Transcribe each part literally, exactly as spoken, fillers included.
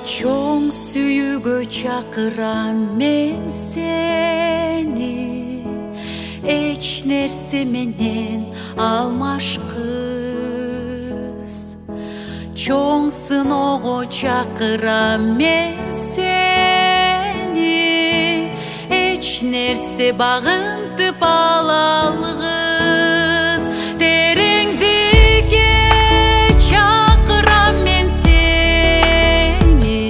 Чоң сүйүүгө чакырам мен сени, эч нерсе менен алмашкыз. Чоң сыноого чакырам мен сени, эч нерсе багынтып ала алгыз. Тереңдикке чакырам мен сени,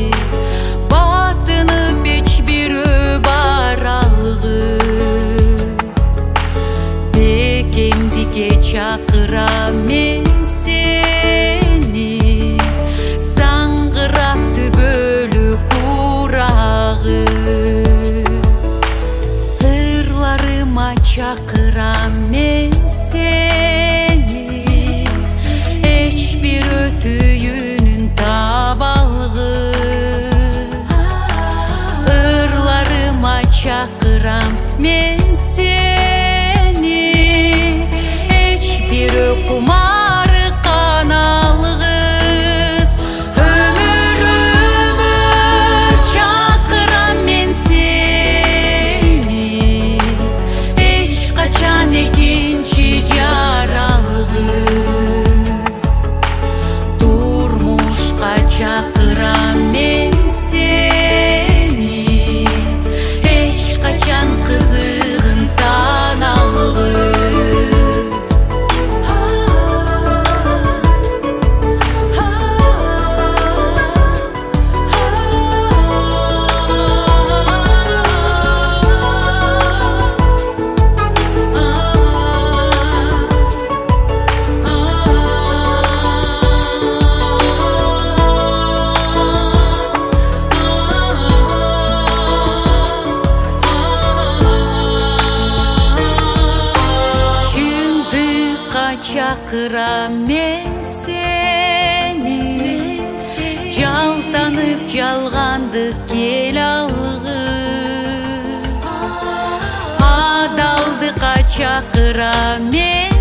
батынып эч бирөө бара алгыз. Бекемдикке чакырам мен сени, саңгырап түбөлү курагыз. Сырларыма чакырам мен сени, эч бир өтүүнүн таба алгыз. Ырларыма чакырам мен сени, эч бир кумары кана алгыз. Өмүр өмүр чакырам мен сени, эч качан экинчи жаралгыз. Турмушка чакырам мен сени, эч качан кызыгын тана алгыз. Чакырам мен сени, жалтанып жалгандык кел алгыз. Адалдыкка чакырам мен